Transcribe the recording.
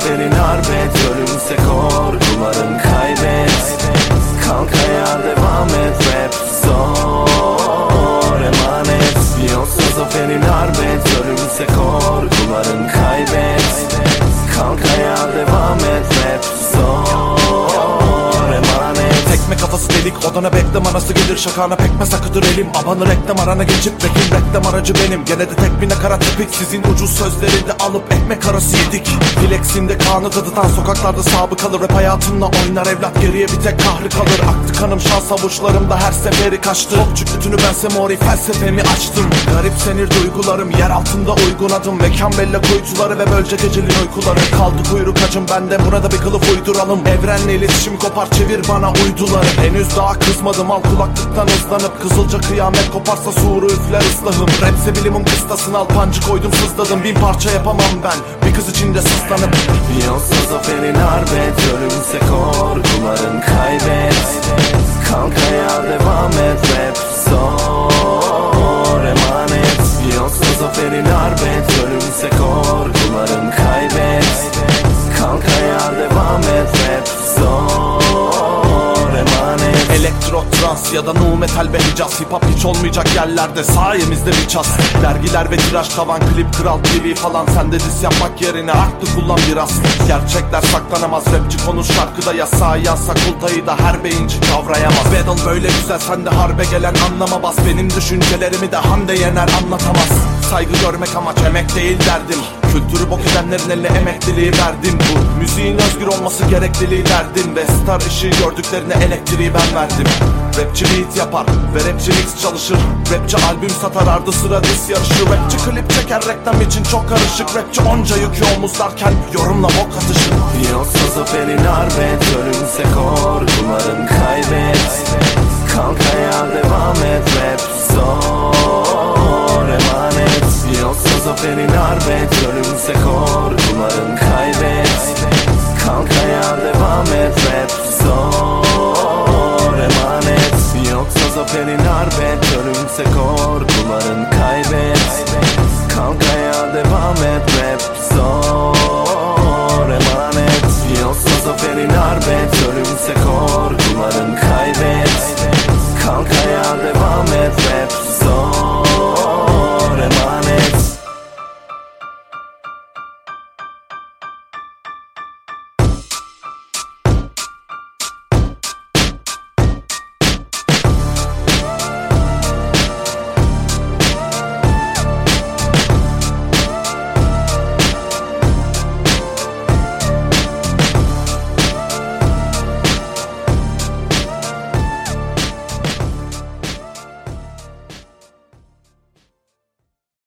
zaferin harbet, ölümse korkuların kaybet. Kalk ayağa devam et, rap zor emanet. Yoksa zaferin harbet, ölümse korkuların kaybet. Kalk ayağa devam et, rap zor emanet. Tekme kafası delik, odana bekle manası gelir. Şakana pekmez akıdır elim. Abanı reklam arana geçip rekim reklam aracı benim. Gene de tek bir nakarat tipik, sizin ucuz sözleri de alıp ekmek arası yedik. Flex'inde kanı tadıtan sokaklarda sabıkalı. Rap hayatımla oynar evlat, geriye bir tek kahrı kalır. Aktı kanım şans avuçlarımda her seferi kaçtı. Topçuk bütünü bense mori felsefemi açtım. Garipsenir duygularım, yer altında uygun adım. Mekan belle kuytuları ve bölce gecenin uykuları. Kaldı kuyruk acım bende, buna da bir kılıf uyduralım. Evrenle iletişim kopar, çevir bana uyduları. Henüz daha kızmadım, al kulaklıktan hızlanıp. Kızılca kıyamet koparsa suru üfler ıslahım. Rapse bilimin kıstasını al, pancı koydum sızladım. Bin parça yapamam ben bir kız içinde sızlanıp. Yoksa zaferin harbet, ölümse korkuların kaybet. Kalk ayağa devam et, rap zor emanet. Yoksa zaferin harbet, ölümse korkuların kaybet. Kalk ayağa devam et, rap zor emanet. Elektro, trans ya da nu metal ve hicaz. Hip hop hiç olmayacak yerlerde sayemizde bir ças. Dergiler ve tiraj tavan, klip kral TV falan. Sen de dis yapmak yerine aklı kullan biraz. Gerçekler saklanamaz, rapçi konuş şarkıda. Yasağı yansa kultayı da her beyinci kavrayamaz. Battle böyle güzel, sen de harbe gelen anlama bas. Benim düşüncelerimi de Hande Yener anlatamaz. Saygı görmek amaç, emek değil derdim. Kültürü bok edenlerin eline emekliliği verdim. Bu müziğin özgür olması gerekliliği derdim. Ve star ışığı gördüklerine elektriği ben verdim. Rapçi beat yapar ve rapçi mix çalışır. Rapçi albüm satar, ardı sıra dis yarışı. Rapçi klip çeker, reklam için çok karışık. Rapçi onca yükü omuzlarken yorumla bok atışır. Yoksa zaferin harbet, ölümse korkuların kaybet. Kalk ayağa devam et, rap zor emanet. Yoksa zaferin harbet, ölümse korkuların kaybet. Kalk ayağa devam et, rap zor emanet. Yoksa zaferin